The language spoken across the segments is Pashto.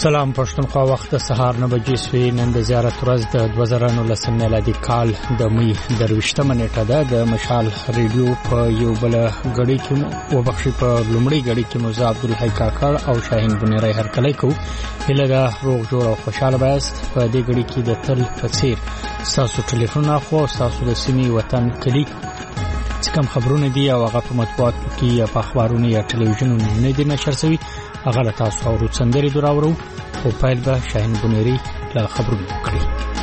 سلام پښتونخوا وخت سهار 9 بجې سوی نن د زیارت ورځ د 2019 میلادي کال د می 28مه نیټه ده د مشال ریډیو په یو بل غړي کې وبخښي په لومړی غړي کې موزه عبدالحی کاکړ او شاهین بنيري هرکلی کو هلګه روغ جوړ او خوشاله بایست په دې غړي کې د تل فصیر تاسو ټلیفون اخو تاسو د سیمې وطن کلی کوم خبرونه دي او هغه په مطبوعات کې یا په اخبارونو یا ټلویزیونونو نه دي نشر شوی هغه تاسو اورو څنګه دراورو او پایل به شاهین بنيري له خبرونو کړی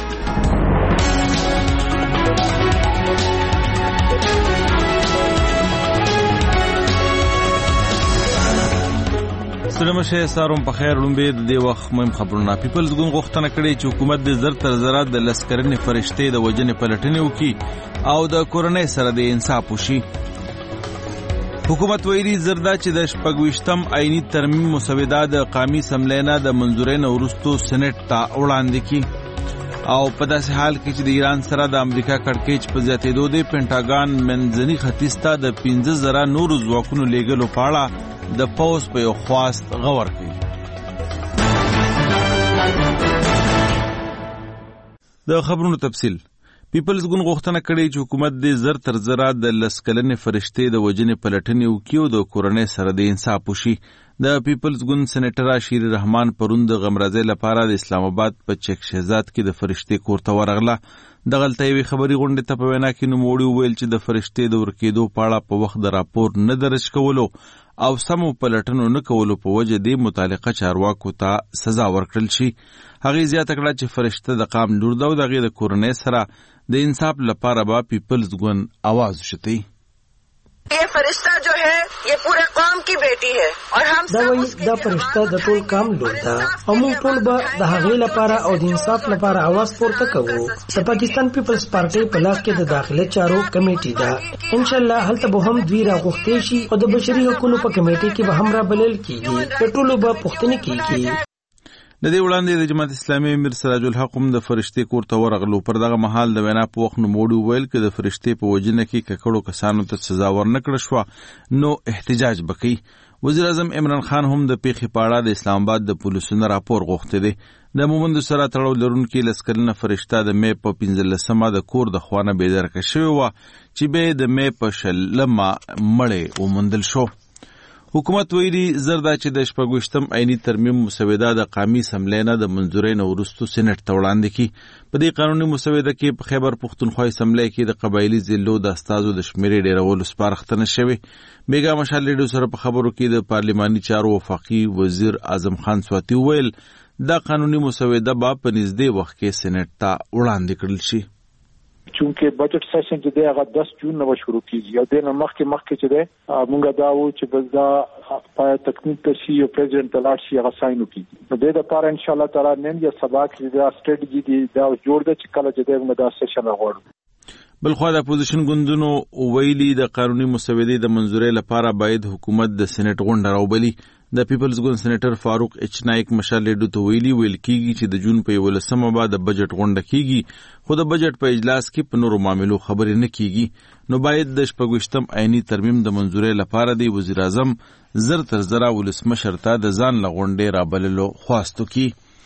سلامشه ساروم په خیر لومبه د دې وخت مهم خبرونه پیپلز ګوند غوښتنه کړې چې حکومت د زر تر زرات د لسکرنې فرشتې د وجنې پلټنې وکړي او د کورنۍ سره د انصاف وشي. حکومت ویلي زردا چې د شپږويشتم آئینی ترمیم مسوده د قومي سملینا د منځورۍ نه وروسته سېنات ته وړاندې کی او په داسې حال کې چې د ایران سره د امریکا کړکېچ په زیاتېدو د پینټاګان منځني ختیځ ته د 15,000 نورو ځواکونو لیږلو په اړه د پوز په یو خواست غور کوي. د خبرونو تفصیل پیپلز ګوند غوښتنه کړې چې حکومت د زر تر زره د لسکلنې فرشتې د وجنې پلټنې وکړي او د کورنۍ سره د انصاف وشي. د پیپلز ګوند سېنیټر شیر رحمان پرون د غمرازۍ لپاره د اسلام آباد په چک شهزاد کې د فرشتې کور ته ورغله. د غلطۍ وی خبري غونډې ته په وینا کې نوموړي وویل چې د فرشتې د ورکېدو په اړه په وخت د راپور نه درج کولو او سمو پلټنو نه کولو په وجه د متعلقه چارواکو ته سزا ورکړل شي. هغه زیاته کړه چې فرشته د قام لور ده او دغه د کورنۍ سره د انصاف لپاره به پیپلز ګوند आवाज وشتي. ये फरिश्ता जो है ये पूरे कौम की बेटी है और हम सब دا فرشته د ټول قام لور ده او موږ ټول به د هغې لپاره او د انصاف لپاره आवाज پورته کوو. د پاکستان پیپلز پارټي په لاس کې د داخله چارو کمیټه ده. ان شاء الله هلته به هم دوی راغوښتي شي او د بشري حقوقو په کمیټه کې به هم را بلل کیږي. ټول به پوښتنه کیږي. د دې وړاندې د جماعت اسلامي امیر سراج الحق هم د فرشتې کور ته ورغلو. پر دغه مهال د وینا په وخت نوموړي وویل چې د فرشتې په وجنه کې ککړو کسانو ته سزا ورنکړه شو نو احتجاج وکړي. وزیر اعظم عمران خان هم د پیښې په اړه د اسلام آباد د پولیسو راپور غوښته دی. د مومند سره تړاو لرونکي لسکرنه فرشته د مې په 15مه د کور د خوانه بيدرکه شوی و چې به د مې په شلمه مړې ومندل شو. حکومت ویلي زردا چې د شپږويشتم آئینی ترمیم مسوده د قومي سملینا د منځورۍ نه وروسته سېنات ته وړاندې کی. په دې قانوني مسوده کې په خیبر پښتونخوا اسمبلی کې د قبایلی ضلعو د استازو د شمیرې ډیرولو سپارښتنه شوې. بیګا مشال لیډو سره په خبرو کې د پارلماني چارو وفاقي وزیر اعظم خان سواتی ویل دا قانوني مسوده به په نږدې وخت کې سېنات ته وړاندې کړل شي. چونکه بجټ سیشن چې دی هغه 10 جون نو شروع کیږي او د مخکې چې دی موږ دا و چې بس دا په تکنیک ته شي او پریزیدنت لاړ شي هغه ساين وکړي. نو د دې لپاره ان شاء الله تعالی نن یا سبا کې دا سټریټجی دی دا جوړ ده چې کله چې موږ دا سیشن غواړو. بلخو د اپوزیشن ګوندونو ویلي د قانوني مسودې د منځورۍ لپاره باید حکومت د سېنات غونډه راوبلي. د پیپلز ګوند سېنیټر فاروق اچ نایک مشال لیډو ته ویل کیږي چې د جون په 11مه بعد د بجټ غونډه کیږي خو د بجټ په اجلاس کې په نورو معاملو خبرې نه کیږي. نو باید د شپږويشتم آئینی ترمیم د منځورۍ لپاره د وزیر اعظم زر تر زره ولسمشر ته د ځان لغونډې رابللو خواستو کی.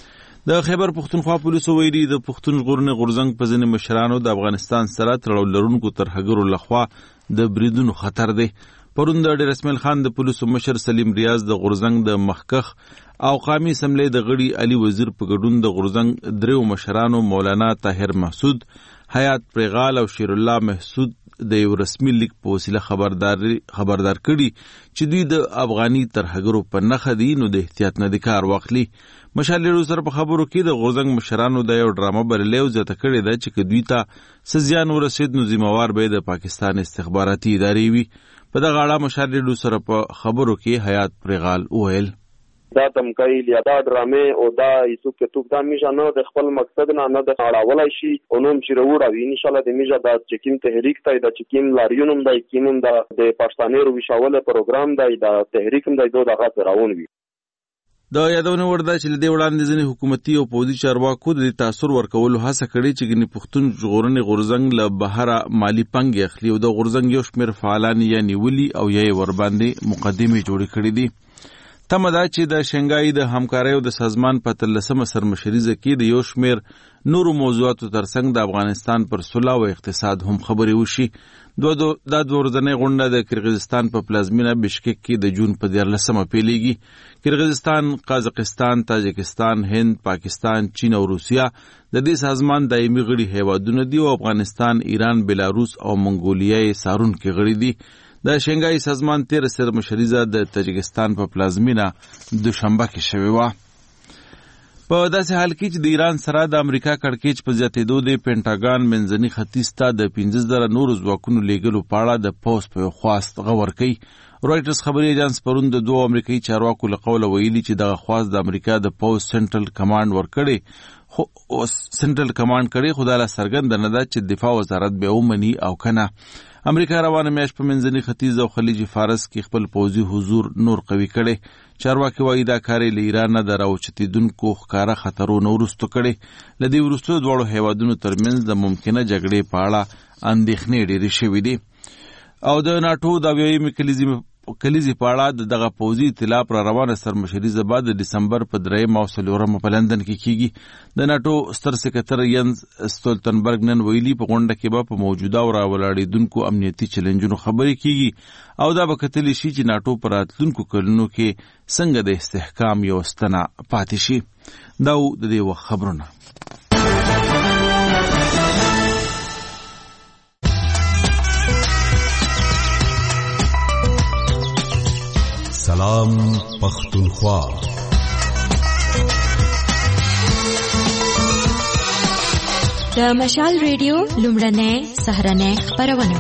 د خیبر پښتونخوا پولیسو ویلي د پښتون ژغورنې غورځنګ په ځینې مشرانو د افغانستان سره تړاو لرونکو ترهګرو لخوا د بریدونو خطر دی. پرون د ډیر اسماعیل خان د پولیسو مشر سلیم ریاض د غورځنګ د مخکخ او قومي اسمبلی د غړي علي وزیر په ګډون د غورځنګ دریو مشرانو مولانا طاهر محسود، حیات پریغال او شیر الله محسود د یو رسمي لیک په وسیله خبردار کړي چې دوی د افغاني ترهګرو په نخښه دي نو د احتیاط نه کار واخلي. مشالېرو سره په خبرو کې د غورځنګ مشرانو د یو ډرامه بللې او زیاته کړې ده چې دوی ته سزیان ورسید نو ذمہوار به د پاکستان استخباراتي ادارې وي. په دغه اړه مشالېرو سره په خبرو کې حیات پریغال وویل دا تمکای یا دا ډرامې او دا ایسو کې توپ دا میژه نه د خپل مقصد نه د اړولای شي او نوم چې وروړي ان شاء الله د میژه د چکیم تحریک ته د چکیم لاریونم د کینم د پښتانه رو وشاوله پروګرام د تحریک د دغه راون وي. د یادونه ورده چې د وړاندې ځنې حکومتي او پوځي چارواکو د تاثیر ورکولو هڅه کړې چې ګنې پښتون ژغورنې غورځنګ له بهره مالی پنګ اخلي او د غورځنګ یو شمېر فعالان یې نیولي او یې ور باندې مقدمې جوړې کړې دي. تمه ده چې د شنګای د همکارۍ او د سازمان په 13مه سرمشریزه کې د یو شمېر نورو موضوعاتو ترڅنګ د افغانستان پر صلح او اقتصاد هم خبرې وشي. دا دوه ورځنۍ غونډه د کرغیزستان په پلازمینه بشکک کې د جون په 14مه پیلېږي. کرغیزستان، قازقستان، تاجکستان، هند، پاکستان، چین او روسیا د دې سازمان دایمي غړي هیوادونه دي او افغانستان، ایران، بلاروس او منګولیا یې څارونکي غړي دي. د شنګای سازمان 13 سرمشریزه د تاجکستان په پلازمینه دوشنبه کې شوې وه. په داسې حال کې چې د ایران سره د امریکا کړکېچ په زیاتېدو د پینټاګان منځني ختیځ ته د 15,000 نورو ځواکونو لیږلو په اړه د پوز په خواست غور کوي. رویټرز خبري ایجنس پرون د 2 امریکایي چارواکو له قوله ویلي چې دغه خواست د امریکا د پوز سنټرل کمانډ ورکړي خو دا لا څرګنده نه ده چې دفاع وزارت به ومني او کنه. امریکا روانه میاشت په منځني ختیځ او خلیج فارس کې خپل پوځي حضور نور قوي کړي. چارواکي وایي دا کار له ایران نه د راوچتېدونکو ښکاره خطرونو وروسته کړي. له دې وروسته دواړو هیوادونو ترمنځ د ممکنه جګړې په اړه اندېښنې ډېرې شوې دي او د ناټو د اویایمې کلیزې په اړه دغه پوځي اطلاع پر روانه سرمشریزه بعد د دسمبر په 3 او 4 په لندن کې کیږي. د ناټو ستر سکرټر ینز ستولتنبرګ نن ویلي په غونډه کې به په موجوده او راولاړېدونکو امنیتي چیلنجونو خبرې کیږي او دا به کتلی شي چې ناټو په راتلونکو کلونو کې څنګه د استحکام یو ستنه پاتې شي. دا د دې وخت خبرونه. سلام پختونخوا. د مشال ریډیو لومړنۍ سهارنۍ خپرونه.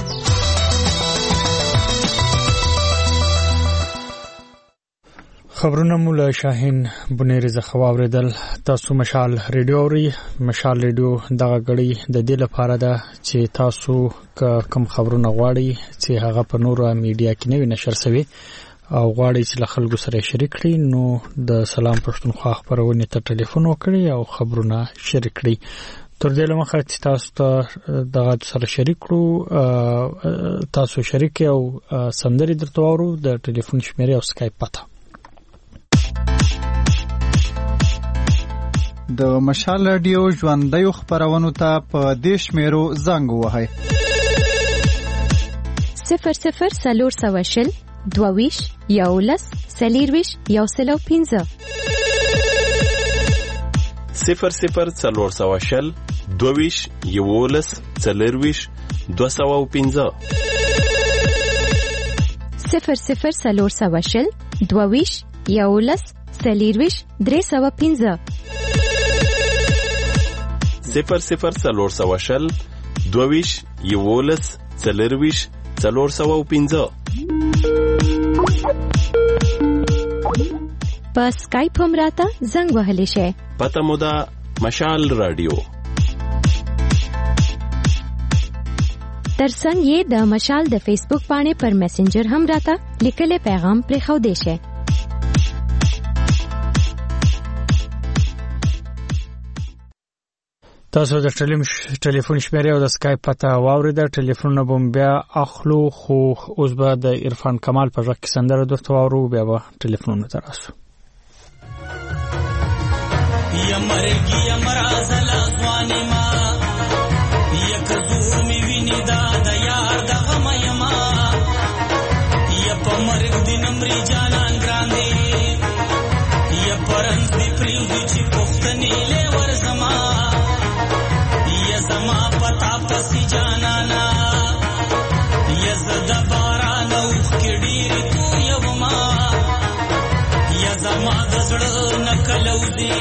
خبرونه مو له شاهین بنيري زخوا اوریدل. تاسو مشال ریډیو اوري. مشال ریډیو دغه غړي د دې لپاره ده چې تاسو کوم خبرونه غواړئ چې هغه په نورو میډیا کې نه وي نشر شوی او غواړئ چې له خلکو سره شریک کړئ، نو د سلام پښتونخوا خبرونه ته ټلیفون وکړئ او خبرونه شریک کړئ. تر دې لمخه چې تاسو ته دغه سره شریک کړو، تاسو شریک او سندري درته وورو د ټلیفون شمیره او سکایپ پته. د مشال رادیو ژوندۍ خبرونو ته په دې شمیرو زنګ ووهئ: 00 22 11 40 105 00 22 11 40 205 00 22 11 40 305 00 22 11 40 405. په سکایپ هم راته زنګ وهلی شي. پته مو ده مشال رادیو. ترڅنګ یې د مشال د فیسبوک باندې پر میسنجر هم راته لیکل پیغام پرې خو دی شي. تاسو د ټلیفون شمیره او د سکایپ پته واوریده. ټلیفون بم بیا اخلو، خو اوس به د عرفان کمال په ځکه سندره درته واورو، بیا به ټلیفون ته راسو. یا مرګي یا مرازل ځواني ما یک زور می ویني دا د یار د غم یما یا په مرګ د نمرې جانان ګراندې یا پرنس دی پریږدي چې پښتنې له ورزما یا زما پتا پسې جانانا یا زدا باران اوخ کې ډېرې تو یو ما یا زما د زړه نکلو دی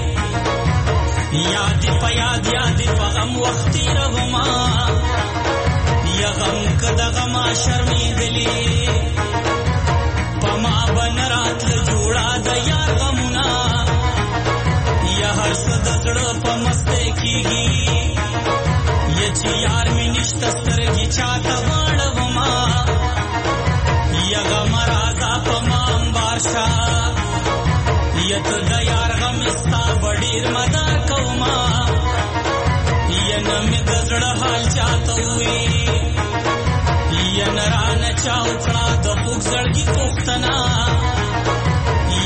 یاد په غم وختي رغما یا غم کده غما شرمېدلې پما بن رات جوړا د یار غمنا یا هر څه د زړه په مسته کېږي یا چې یار مې نشته سترګې چاته واړوما یا غم راځه پما امبار شا یا ته د یار غم ستا بډیر مدار کوما یا نمې د زړه حال چاته وي یا نرانه چا وکړه د خوږ زړګي پوښتنه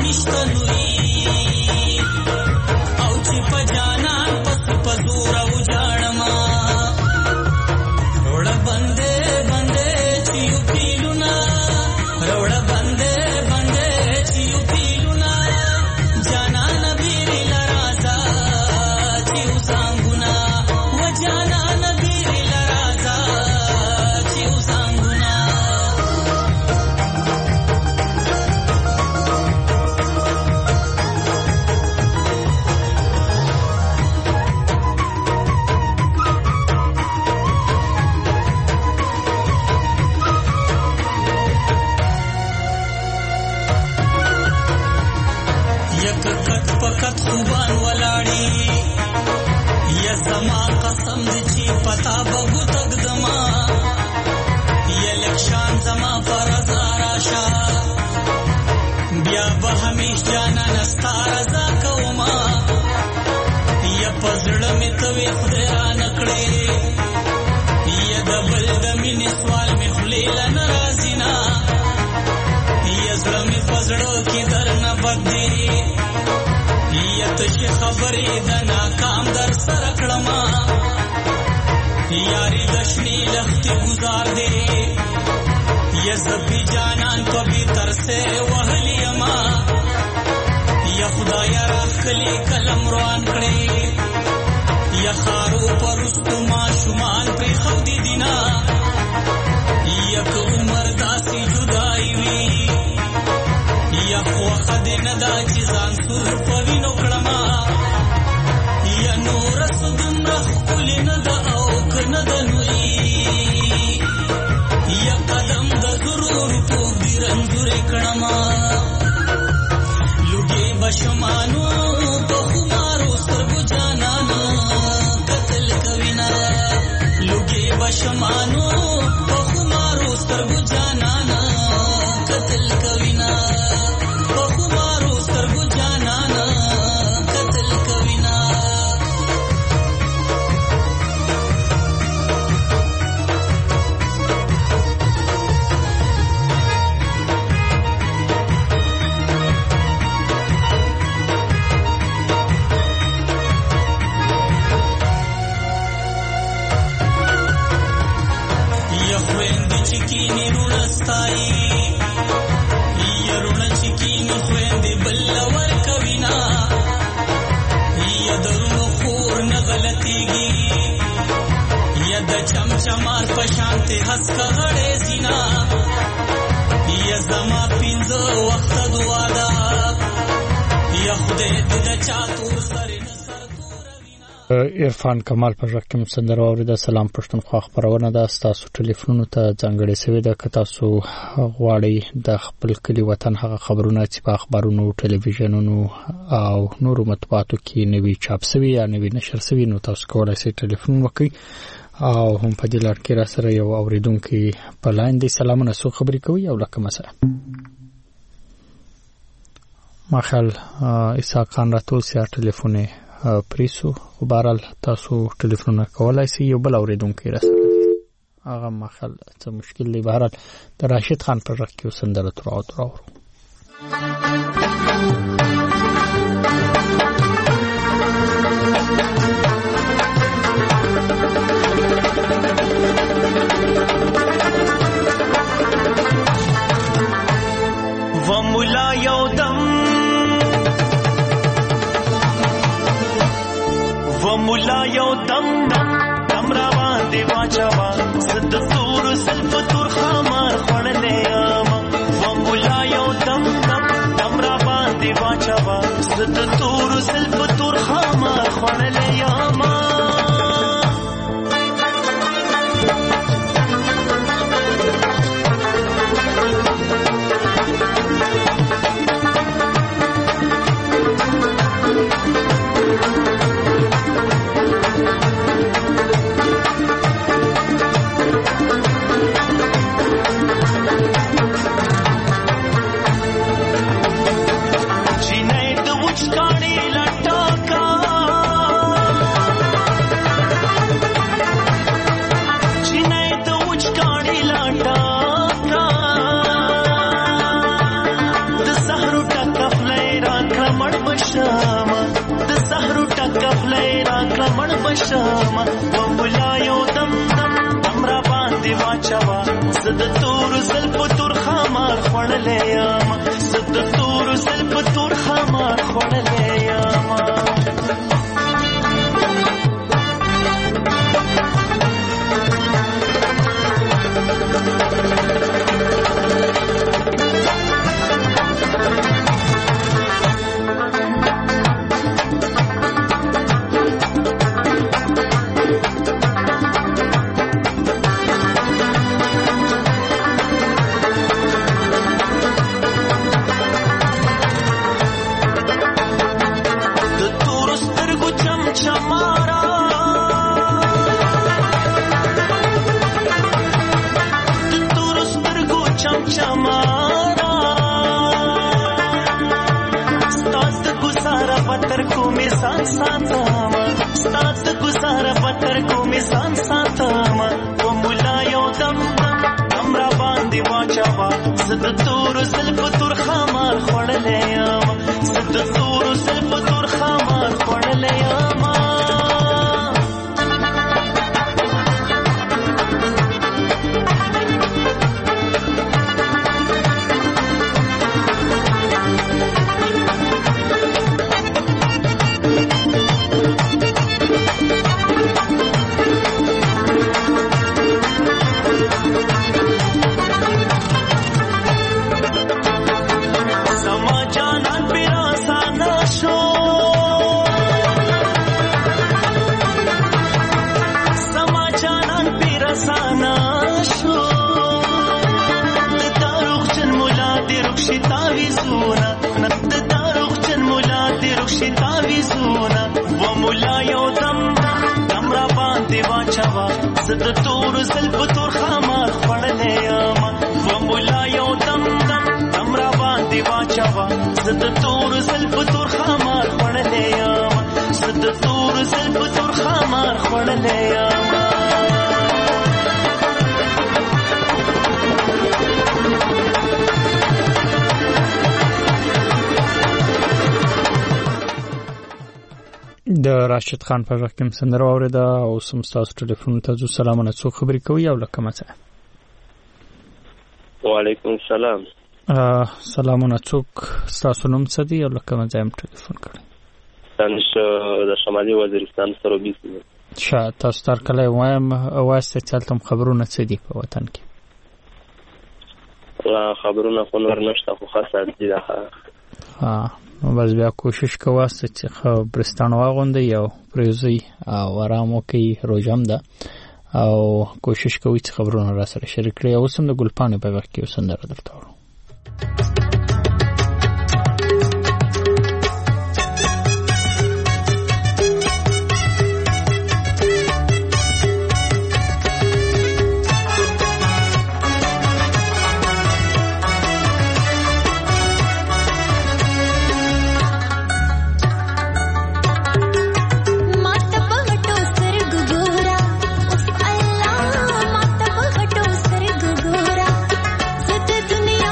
نشتنوي او چې په جانان پس په زور او جاړما روړ بندې بندې چې یو پیلونا روړ بندې بندې چې یو پیلونا جانان بیر لرازا چې وسانګونا و جانان بیر لرازا چې وسانګونا یک کټ پکټ خوبان ولاړی یا زما قسم دې چې پتا بغو تک دما یا لکشان زما پر زاراشا بیا به همیش جانا نستار ز کوما یا پزړه می توي خدای را نکړې یا د بل د مين سوال می خلیل ناراضینا یا زړه می پزړه کې درنه بدې یا تشي خبرې د ناکام در سره کړما یاري دشنی لختي گزار دے یا زبی جانان کو بھی ترسے وحلی اما یا خدای راخ کلی کلم روان کړي یا خارو پرستو ما شمان پر خودی دینا یا کو عمر داسی جدائی وی یا خو خدای نه دا چې ځان سر پوینو کړما یا نور سدم رخ کلی نه دا او کنه د نوې یا قدم د ضرور په ګرنځره کړما لوګي بشمانو په خمارو سترګو جانانا قتل کوینا لوګي بشمانو په خمارو سترګو جانانا قتل کوینا په خمارو سترګو جانانا قتل کوینا چکینی رونستائی یا رون چکینی خویند بلور کوینا یا درونو خور نغلطیگی یا د چمچمار پشانت حسک غڑے زینا یا زما پینز وقت دوادا یا خودی د چاتور سر عرفان کمال په ژغ کې مسندر اوریدا سلام پښتونخوا خبرونه ده تاسو ټلیفون ته ځانګړی سوي ده که تاسو غواړئ د خپل کلی وطن هغه خبرونه چې په اخبارونو ټلویزیونونو او نورو مطبوعاتو کې نوي چاپ سوي یا نوي نشر سوي نو تاسو کولای شئ ټلیفون وکړئ او هم په دې لړ کې را سره یو اوریدونکو په لاین دی سلامونه سو خبرې کوي او لکه مثلا ماخل اسحاق خان راتول سیا ټلیفون پریسو خبرال تاسو ټلیفون کولای شئ یو بل اوریدونکو راسره هغه مخال څه مشکل دی بهرال د راشد خان پر رخ کې سندره تراو و مولا یو دم مولا یو دم دم را باندې واچوا صد سور سلف تور خمار خړلې ما و مولا یو دم را باندې مړ بشم و مولا یو دم دم دم را باندې واچوا زه د تور زلف تور خمار خوړلې یم زه د تور زلف تور خمار خوړلې یم د راشد خان په وخت کې سندره اوریده او سم تاسو ټلیفون ته سلامونه څو خبرې کوي او لکه مثلا وعلیکم السلام سلامونه څوک تاسو نوم څه دی او لکه مثلا ټلیفون کړی تاسو د شمالي وزیرستان سره بیسي شاه تاسو تر کله وایم واسطه چلتم خبرونه څه دی په وطن کې خبرونه خو نور نشته خو خاصه دي نو بس بیا کوشش کوه چې خبرستان واغوندي او پریوزي او آرامو کوي روزم ده او کوشش کوي چې خبرونه را سره شریک کړي او سم د ګلپانې په وخت کې وسندره درته ورو दुनिया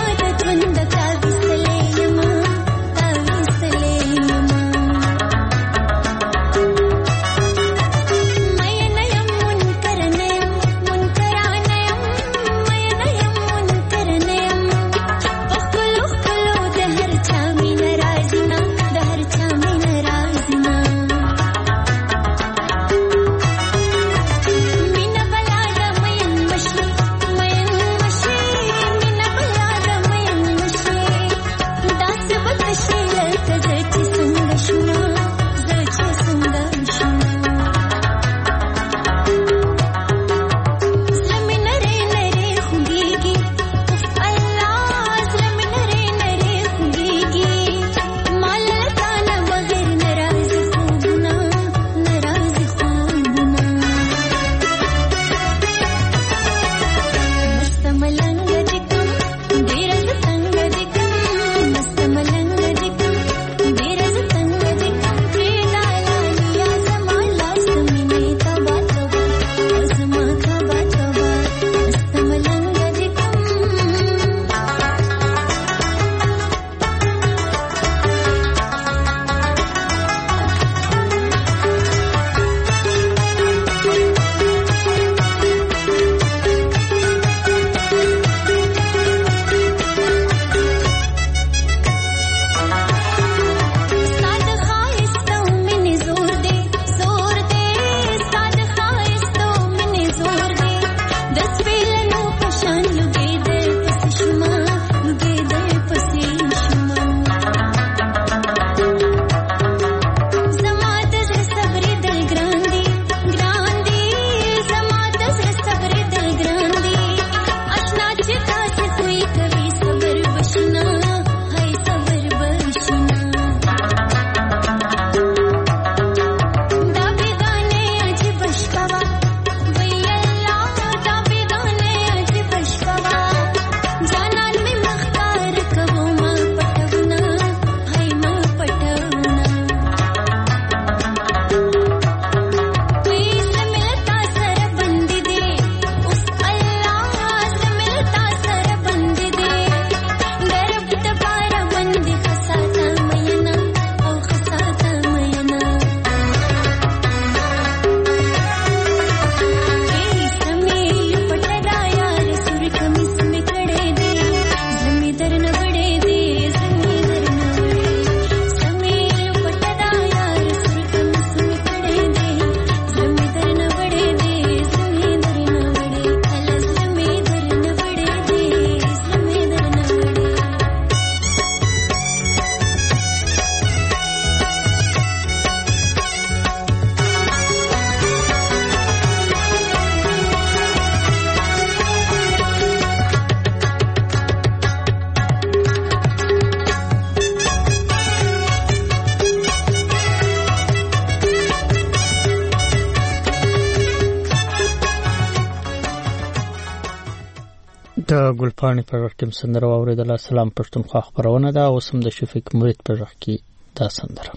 د ګلپاڼې په ورکې سندره واوریدله. سلام پښتونخوا خبرونه ده. اوس هم د شفیق مرید په ورکې کې دا سندره.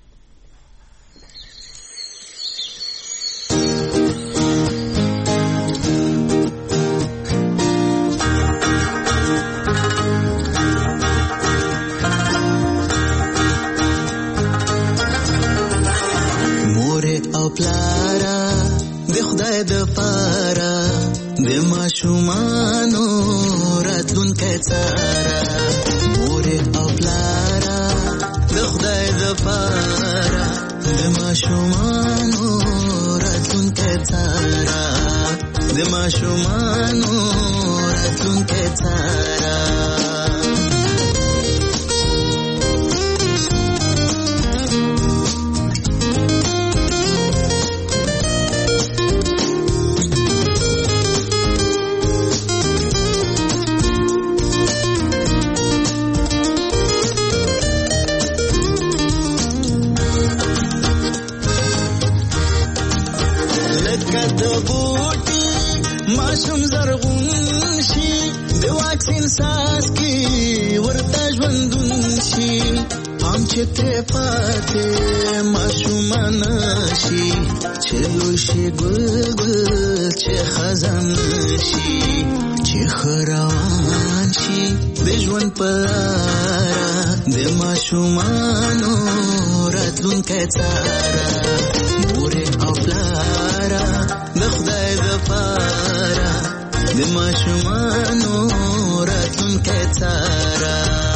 پلارا د خدای د پاره د ماشومانو راتلونکی څاره. مور او پلارا د خدای د پاره د ماشومانو راتلونکی څاره. د ماشومانو راتلونکی څاره. ماشوم زرغون شي د واکسین ساس کی ورته ژوندون شي. هم چې ترې پاتې ماشومان شي چې لوی شي ګل ګل چې خزان شي. چې ښه روان شي د ژوند په لاره د ماشومانو راتلونکی څاره. مور او پلاره د خدای د پاره د ماشومانو راتلونکی څاره.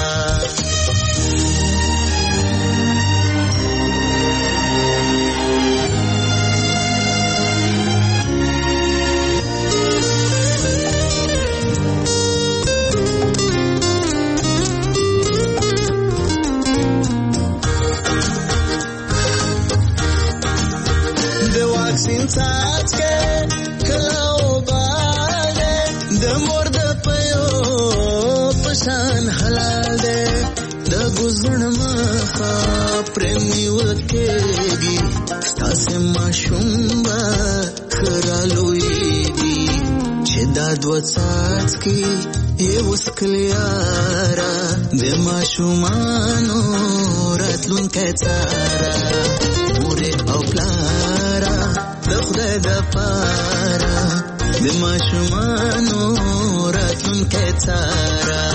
د واکسین څاڅکي کله وباله د مور د پیو پشان حلال ده. د ګزړ مخه پرېمي وکېږي ستاسې ماشوم به خرالويږي. چې دا دوه څاڅکي یې وسکلیاره د ماشومانو راتلونکی څاره. مور او پلاره د خدای د پاره د ماشومانو راتلونکی څاره.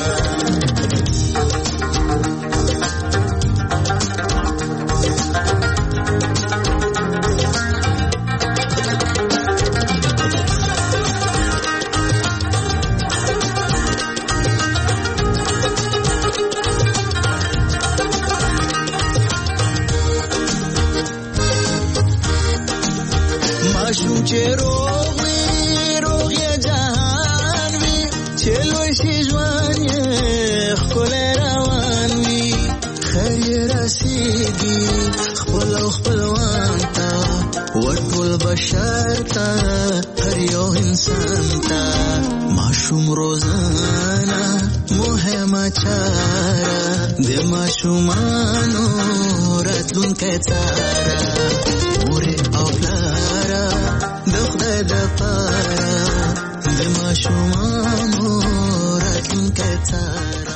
ماشوم چې روغ وي روغ یې جهان وي. چې لوی شي ژوند یې ښکلی روان وي. خیر یې رسېږي خپل او خپلوان ته وټول بشر ته هر یو انسان ته. ماشوم روزانه مهمه چاره د ماشومانو راتلونکی څاره. مور او پلاره د خدای د پاره د ماشومانو راتلونکی څاره.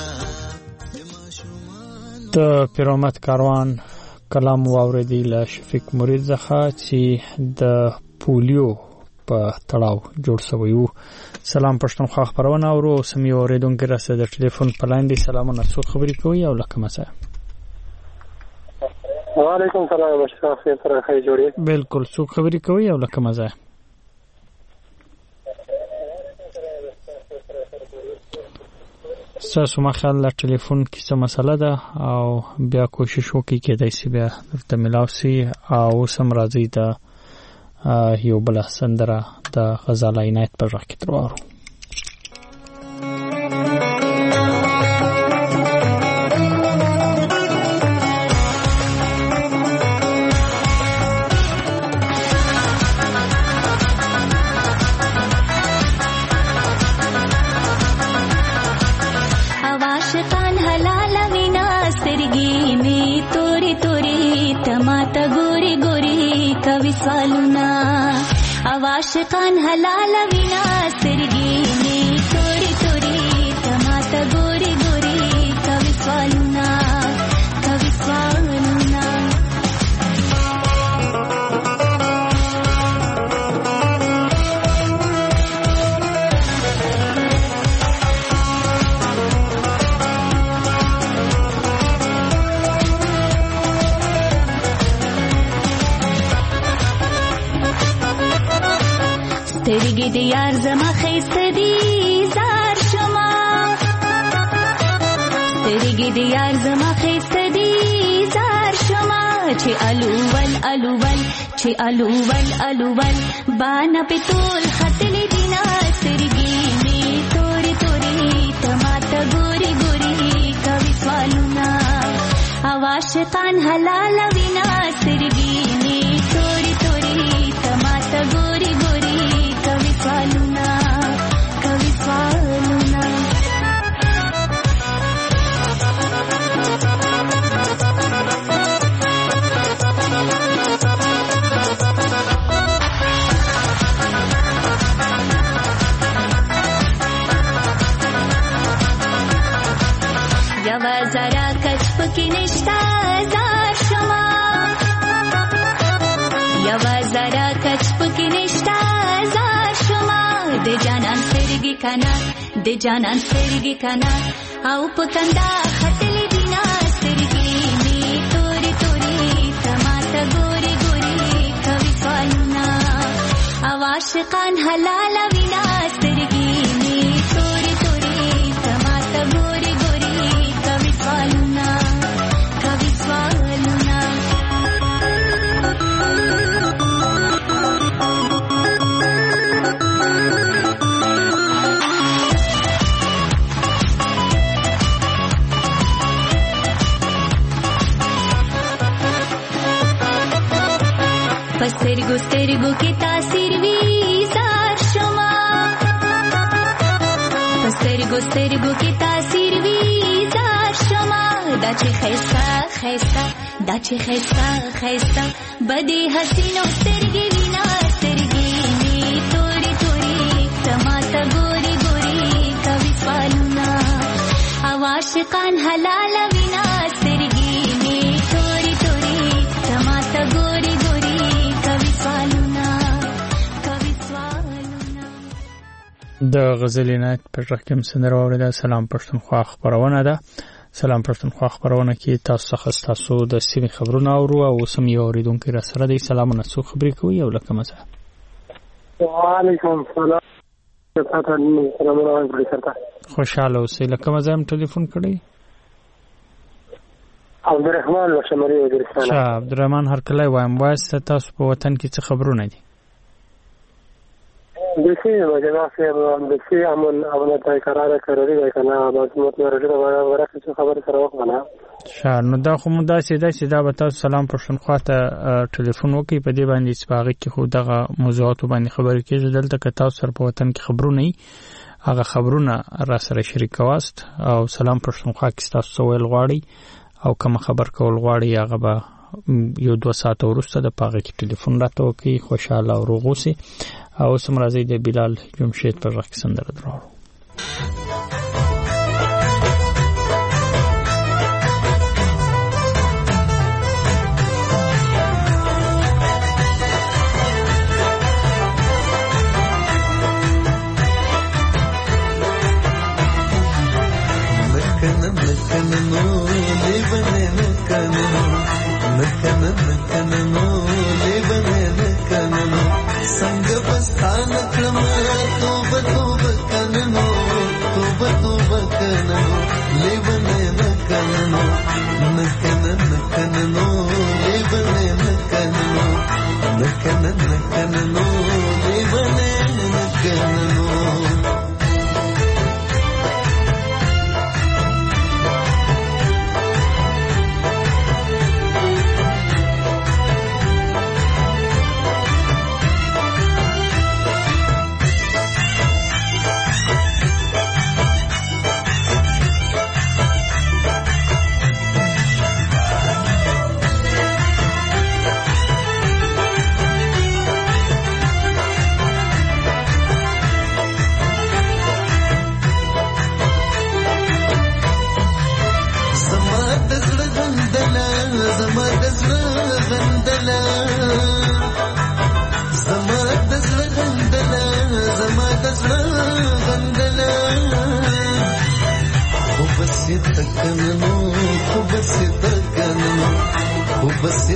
د پیرامد کاروان کلام واوریدی له شفیق مرید څخه چې د پولیو په تړاو جوړ شوی وو. سلام پښتونخوا خبرونه اورو. سمي اوریدونکو راځي د ټلیفون په لاندې سلامونه څو خبرې کوي او لکه مسا. وعلیکم السلام بشار خیر سره خیر جوړی. بالکل څو خبرې کوي او لکه مسا. ساسو ما خیال له ټلیفون کې څه مسله ده او بیا کوشش وکړي کې دایسي بیا درته ملاوسي. او سم راځي د یو بل سندره د غزال عنایت پر راکټ وروارو. आवाशिकान हलाल विना सिरगी में د یار زما خیسته دی زار شما سترګې د یار زما خیسته دی زار شما چې الوول الوول چې الوول الوول بانا په تول خطلې دینا سترګې می تورې تورې تماته ګوري ګوري کوي سوالونه عاشقان حلال وینا سترګې می تورې تورې تماته ګوري ګوري کوي سوالونه کوي سوالونه یوا زرا کچ پکې نشتا زار شما یوا زرا کچ پکې نشتا زار شما د جانان سترګې کنا د جانان سترګې کنا او پکندا خطلې دینا سترګې می تورې تورې تماته ګوري ګوري کوي سوالونه او عاشقان حلال وینا سترګې می تورې تورې تماته ګوري ګوري کوي سوالونه کوي سوالونه سترګو سترګو کې تاثیر وی زار شما سترګو سترګو کې تاثیر وی زار شما دا چې خیستا خیستا دا چې خیستا خیستا بدی حسینو سترګې وینا سترګې می تورې تورې تماته ګوري ګوري کوي سوالونه او عاشقان حلال وینا سترګې می تورې تورې تماته ګوري د غزل عنایت پر رقم سندره اوریدا. سلام پښتونخوا خبرونه ده. سلام پښتونخوا خبرونه کې تاسو څخه تاسو د سیمې خبرونه اورو او سم یو اوریدونکو را سره دی. سلامونه څو خبرې کوي او لکه مزه. وعلیکم السلام. خوشاله اوسئ. لکه مزه هم ټلیفون کړی. عبدالرحمن لشمری وزیرستان. عبدالرحمن هر کله وایم واسه تاسو په وطن کې څه خبرونه دي؟ دیسی مجمع سے دیسی امن تای قرار کړی دی کنه باسمت ورته ورته څه خبر سره وکړه. نو دا خو مدا سیده به تاسو سلام پښتونخوا ته ټلیفون وکړي په دې باندې سپاغه کې خو دغه موضوعات باندې خبرې کېږي. دلته که تاسو سره په وطن کې خبرونه ای هغه خبرونه را سره شریکواست او سلام پښتونخوا کې تاسو ویل غواړي او کوم خبر کول غواړي هغه به یو 2 ساعت وروسته د پاغه کې ټلیفون راته وکړي. خوشاله او روغوسي او سم راځي د بلال جمشید پر رقم سندره درو.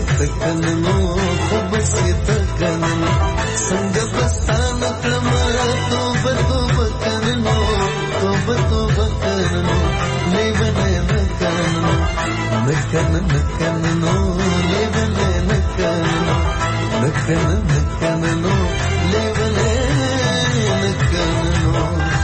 संग बस्तान कलमा نکن نکن نو لیونے نکن نکن نکن نو لیونے نکن نو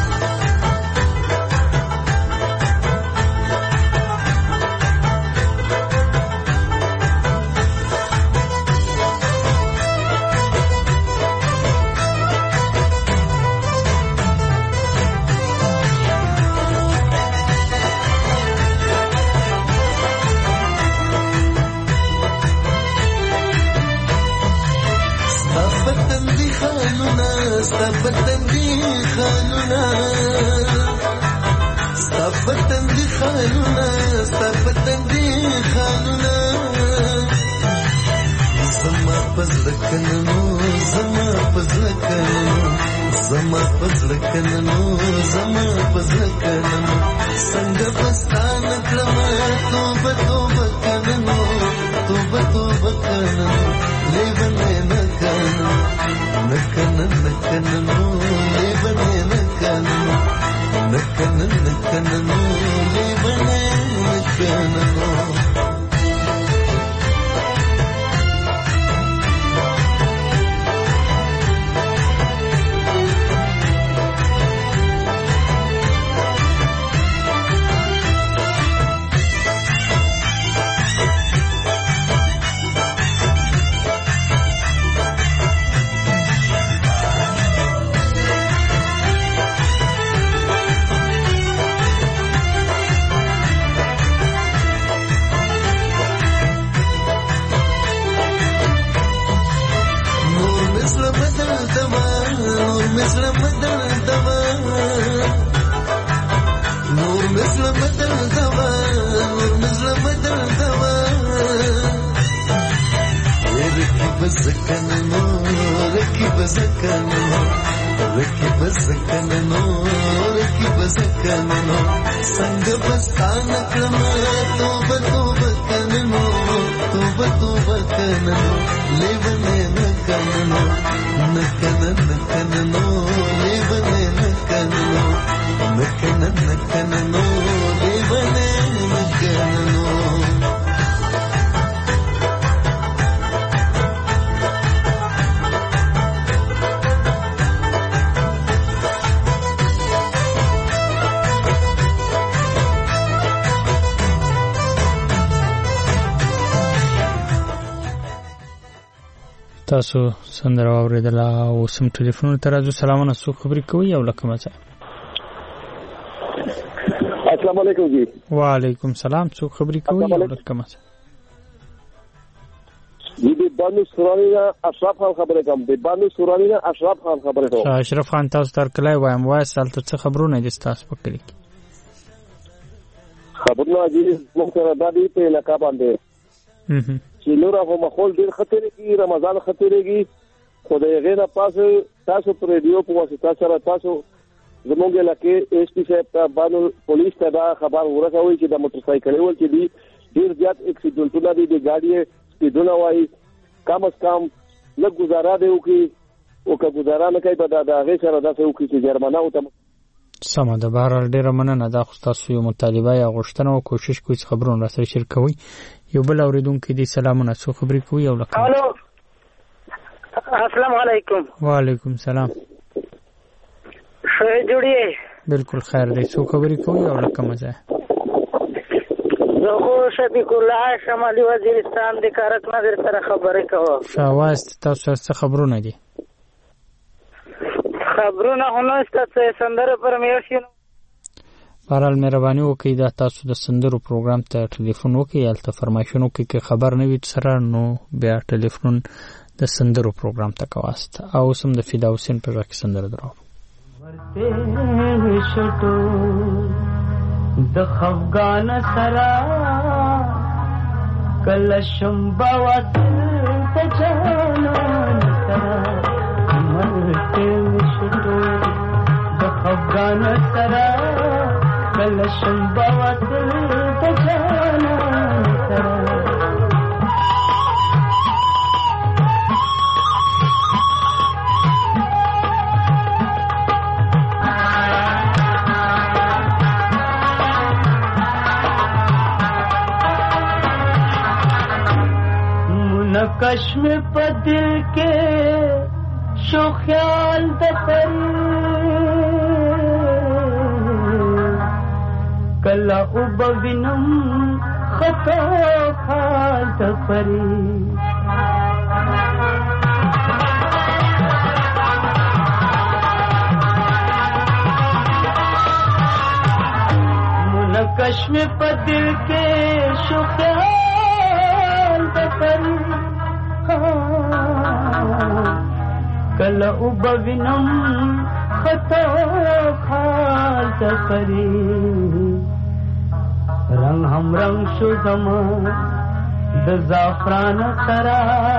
ستفتن دی خانونا ستفتن دی خانونا ستفتن دی خانونا زما پزلکنو زما پزلکنو زما پزلکنو زما پزلکنو سنگ بستان کلمه توبه توبه کننو توبه توبه کننو لیبنه نکنو نکن نکن نو لیبنے نکن نکن نکن نو لیبنے نکن نو संग बस्तान क्रम तोब तोब कननो तोब तोब कननो लेवने नकननो नकन नकननो लेवने नकननो नकन नकननो लेवने नकननो تاسو سندره اوریدله او سم ټلیفون ته راځو. سلامونه، څوک خبرې کوي او لکه مڅه؟ السلام علیکم جی. وعلیکم سلام، څوک خبرې کوي او لکه مڅه؟ د بانو سورانی نه اشرف خان خبرې کوم. د بانو سورانی نه اشرف خان خبرې کوم. اشرف خان تاسو تر کله وایم وای سالته څه خبرونه دي تاسو پکې؟ خبرونه دي موږ سره د دې په علاقې باندې چې نور هغه ماحول ډیر خطرې کی رمضان خطرېږي، خو د غیر پاسه تاسو پر ریډیو په واسطه سره تاسو زموږ علاقې ایس پی صاحب ته باندې پولیس ته دا خبر ورکوي چې د موټر سایکل ول چې دي ډیر زیات اکسیډنټونه دي، د ګاډي سپیډونه وایي کم از کم لږ گزاره دی وکړي، او که گزاره نه کوي به د هغې سره داسې وکړي چې جرمانه ورته سمه ده. بهرحال ډېره مننه، دا خو ستاسو یو مطالبه یا غوښتنه او کوشش کوئ چې خبرونه راسره شریکوئ. یو بل اورېدونکی دی. سلامونه، څوک خبرې کوي او لکه؟ الو، السلام علیکم. وعلیکم سلام. ښه جوړې؟ بالکل خیر دی. څوک خبرې کوي او لکه مزه؟ زه خو شفیق الله شمالي وزیرستان د کارک نظر سره خبرې کوم. شاواز، تاسو څه خبرونه دي؟ خبرونه هونه ستاسو سندره پر میوشي. بهرحال مهرباني وکړئ دا تاسو د سندرو پروګرام ته ټلیفون وکړئ، هلته فرمایشونه وکړئ، که خبر نه وي سره نو بیا ټلیفون د سندرو پروګرام ته کوئ. او اوس هم د فدا حسین په غږ کې سندره دراوړو. د خفګان سره کله شمبا وتل ته جانان سره مرته شتو د خفګان سره کله شمبا وتل ته جانان سره کشم په دل کې شو خیال د کلا او بوینم خطا خال د پری کشم په دل کې شو خیال د پری کلا او بوینم خطا خال د پری رنگ هم رنگ شو زمان د زعفران سرا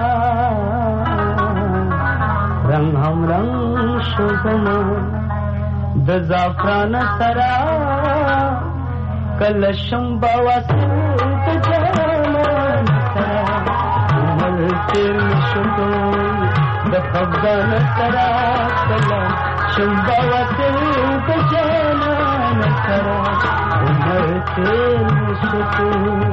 رنگ هم رنگ شو زمان د زعفران سرا کل شمبا واسو د جانان سرا عمر تیر شدو د خفګان سرا کل شمبا واسو د جانان سرا عمر تیر شدو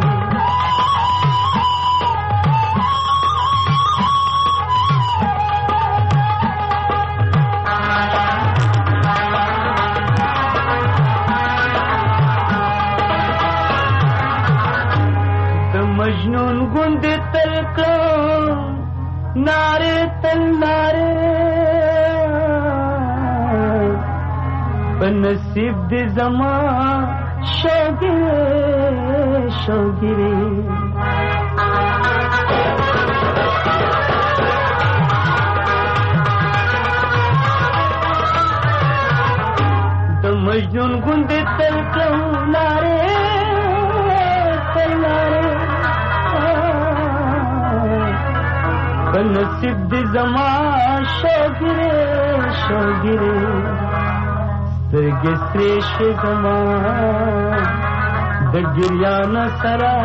مجنون گوند تلکم نارے تل نارے بنصیب دی زمان شوگیرے شوگیرے د مجنون گوند تلکم نارے تل نارے بنصیب دی زمان شوگیرے شوگیرے سترگی سریش زمان د گریان سرا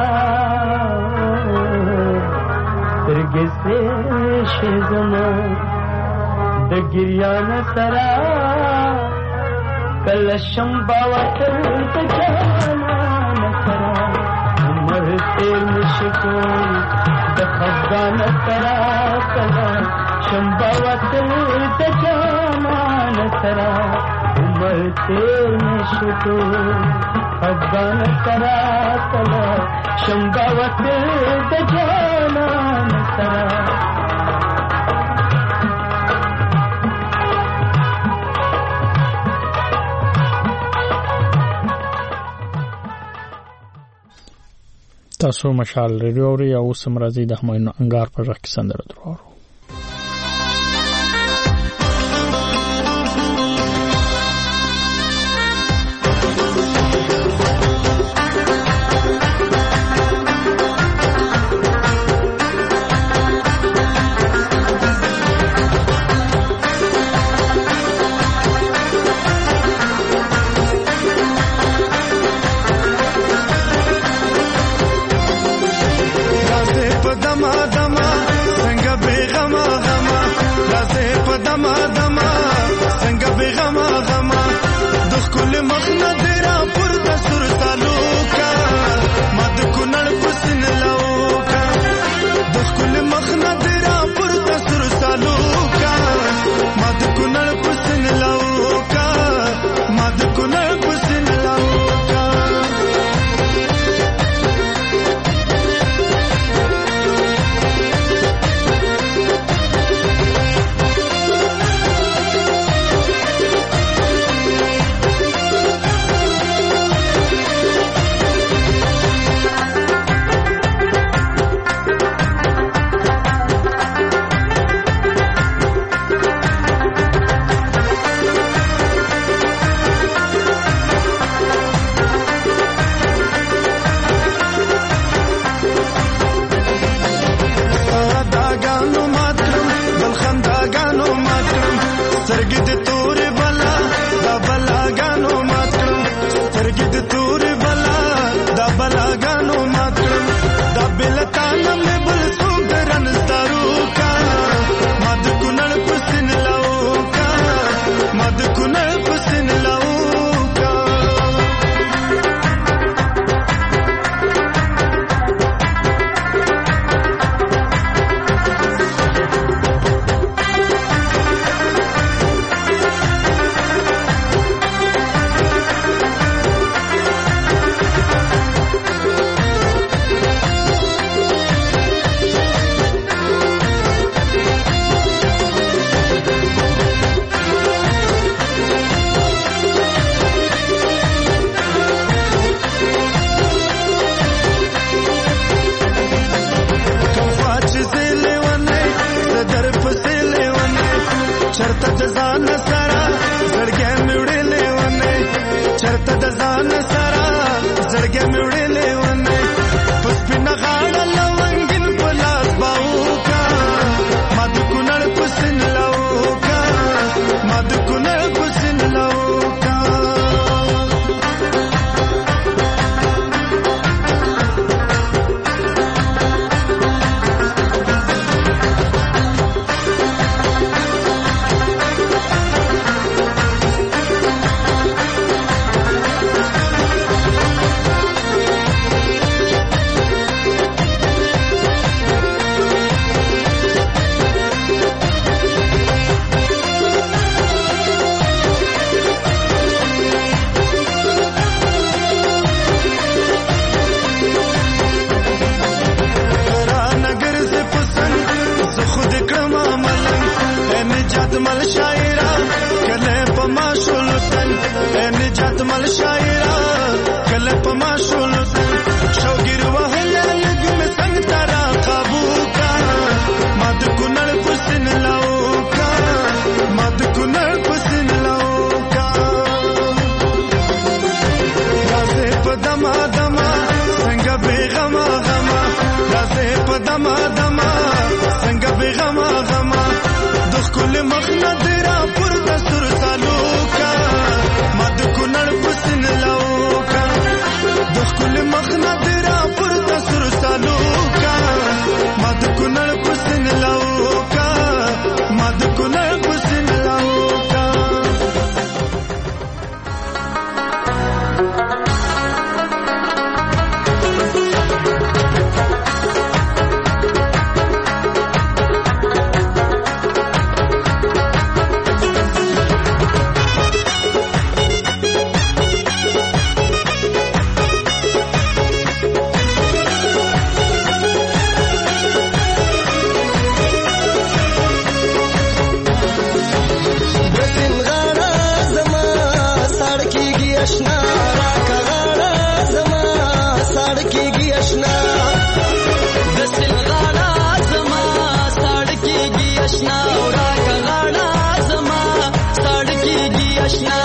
سترگی سریش زمان د گریان سرا کل شمبا وطر د جانان سرا عمر تیر مشکول د خفګان سرا کلا شمبا وطر د جانان سرا عمر تیر نشتو خفګان سرا کلا شمبا وطر د جانان سرا تاسو مشال ریډیو اوري او سمرازي د هماینو انګار پر رخ سندره درو دما دما څنګه به اشنا راکا غاړه زما ساړه کېږي اشنا د سیل غاړه زما ساړه کېږي اشنا راکا غاړه زما ساړه کېږي اشنا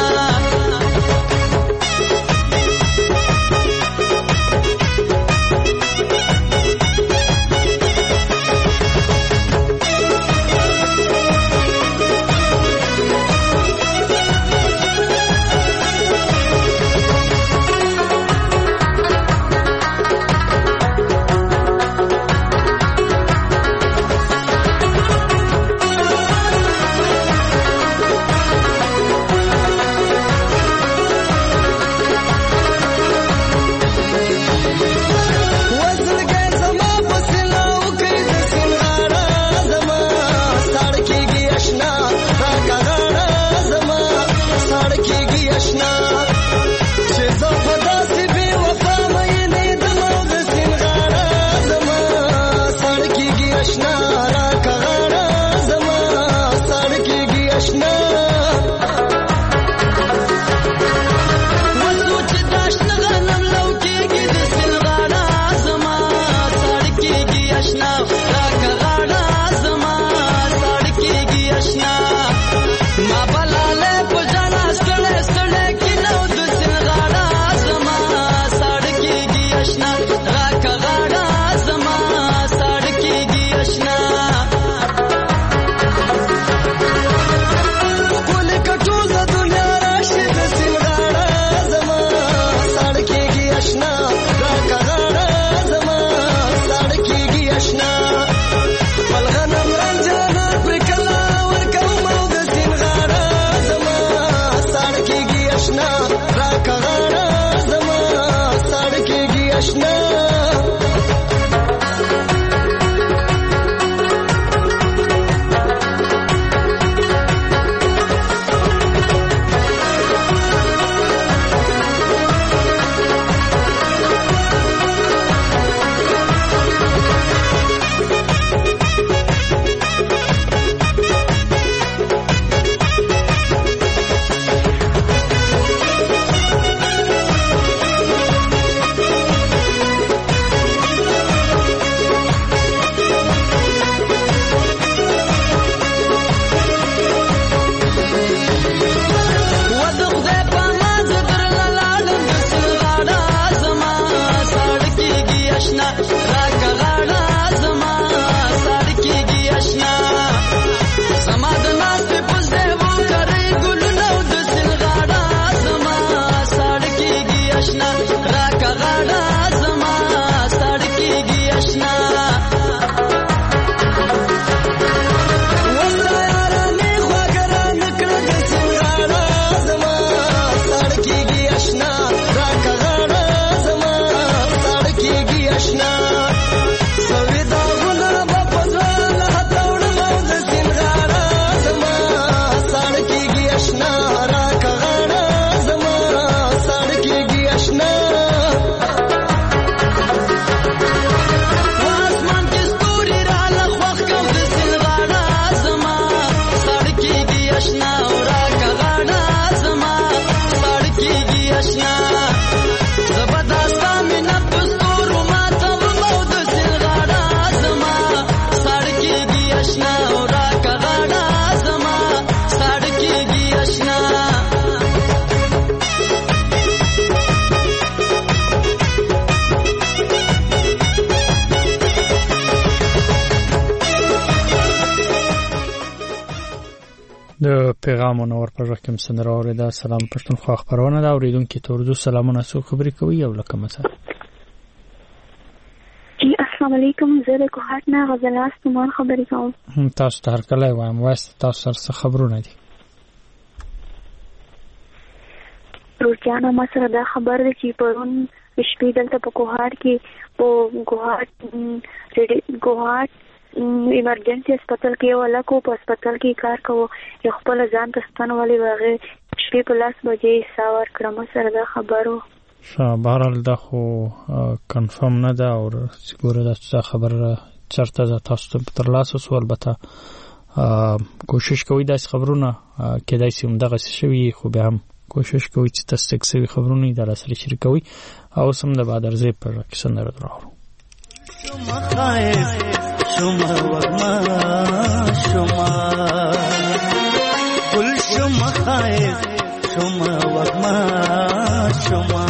د پیغامونو ور پر رقم سندره اوریدا سلام پښتونخوا خبرونه دا اوریدونکو ته اردو سلامونه سو خبرې کوي او لکه مثلا السلام علیکم زه د کوهات نه غزل استمان خبرې کوم تاسو ته هر کله وایم واسه تاسو سره خبرونه دي روزانه ما سره دا خبر دی چې پرون شپې دلته په کوهات کې په کوهات ایمرجنسي هسپتال کې ولا کو په هسپتال کې کار کوو یو خپل ځان ته ستنولې واغې شپې په 10 بجې ساور کړم سره دا خبرو بهرحال دا خو کنفرم نه ده او څنګه دا خبر چرته ده تاسو ته تر لاسه سو البته کوشش کوي دا خبرونه کېدای شي دغه شوی خو به هم کوشش کوي چې تصدیق شوي خبرونه د سره شریکوي او سم د بادرزه پر کیسه راوړو شما وغما شما گل شما خایز شما وغما شما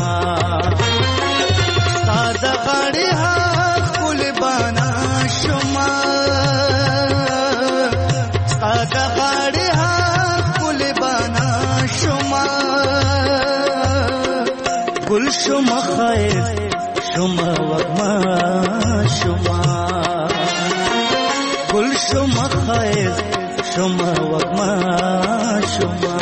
ساده غاړي ها کول بانا شما ساده غاړي ها کول بانا شما گل شما خایز شما وغما شما گل شما خایز شما وغما شما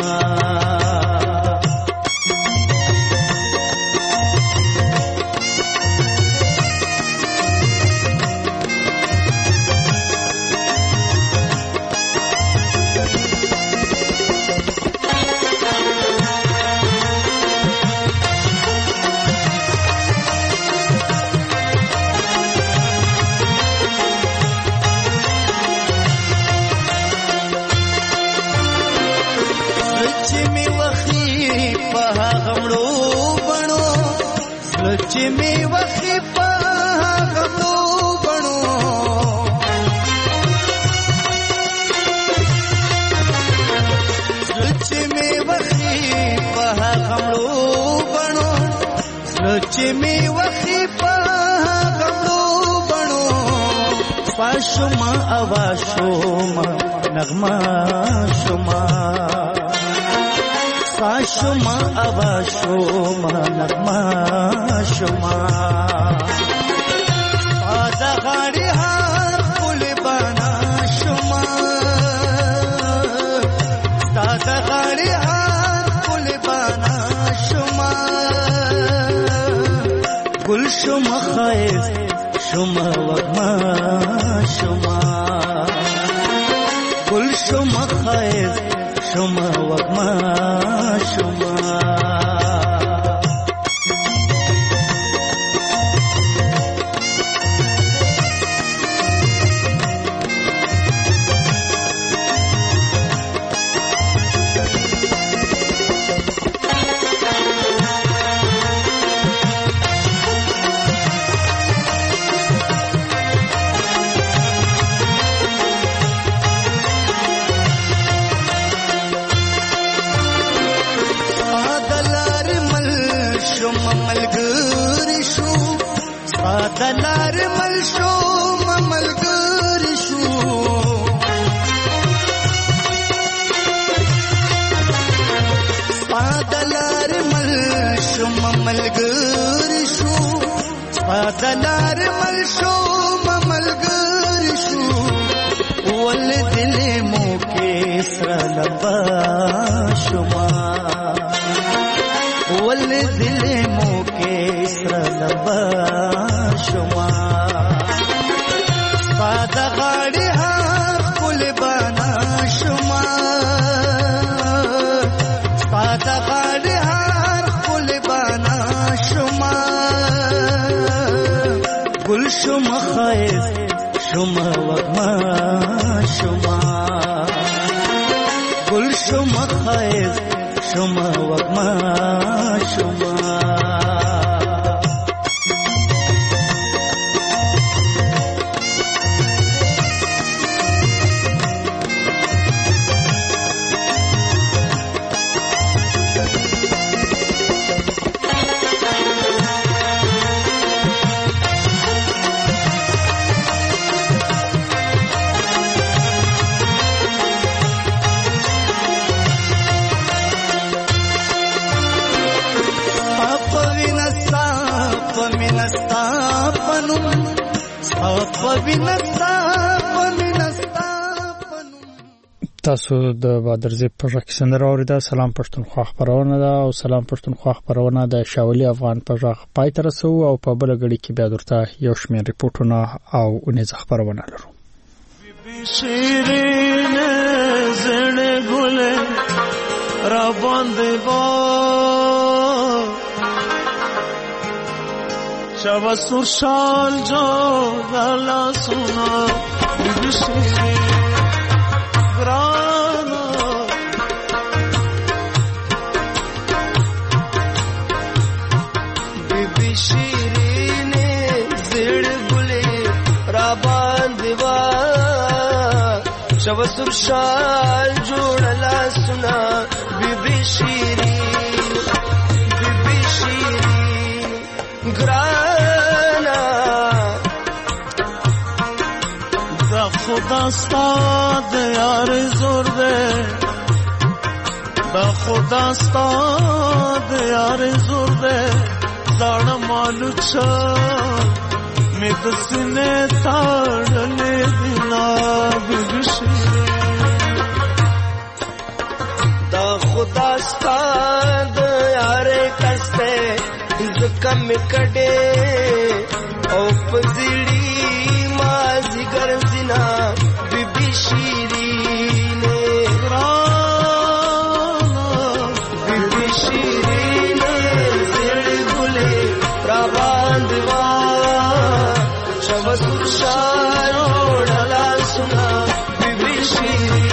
چې می وخی په غمو بڼو چې می وخی په غمو بڼو چې می وخی په غمو بڼو پښما اواشوما نغما شما شما ابا شما نغما شما ساده غاړي هر کول بانا شما ساده غاړي هر کول بانا شما گل شما خایز شما وغما شما گل شما خایز شما وغما شما دلار مل شو ملګر شو دلار مل شو ملګر شو دلار مل شو ملګر شو ول دل مو کې سره لبا شما ول دل مو کې سره لبا شما ساده غاړي هر کول بانا شما ساده غاړي هر کول بانا شما گل شما خایز شما وغما شما گل شما خایز شما وغما شما تاسو د بادرزه په ژغ سندره اوریدا. سلام پښتونخوا خبرونه ده او سلام پښتونخوا خبرونه د شاولي افغان په ژغ پای تر سو او په بل غړي کې بیا درته یو شمېر ریپورتونه او اونیز خبرونه لرو. شیرین زړه ګل را باندې با شوا سور شال جو غلا سنا بشری گرانا شیرینې زړه ګلې را باندې وا شو سرشال جوړلا سنا بیبي شیرین ګرانا دا خدا ستاد یار زور دے دا خدا ستاد یار زور دے زړه مالو چا مې د سینې تاړلې دینا بیبي شیرین دا خدا ستاد یار کسته کم کډې او پزړی مازی ګرځینا بیبي شیرین بیبي شیرین زړه ګلې را باندې وا شو سرشال وړلا سنا بیبي شیرین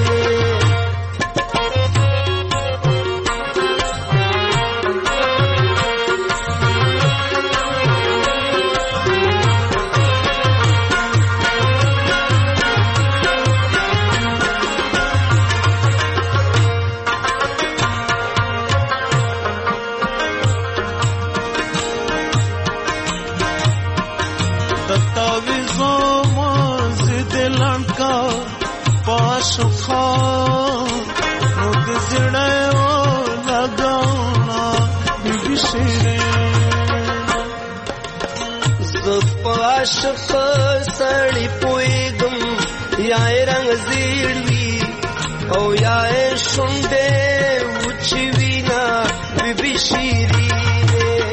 عاشق سړی پویګم یا رنگ زیړوي او یا شونډه وچوینا بیبي شیرین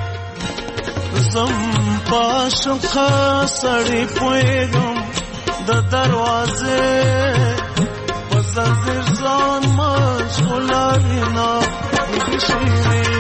زم عاشق سړی پویګم د دروازه پس زر ځان مشغوله وینا بیبي شیرین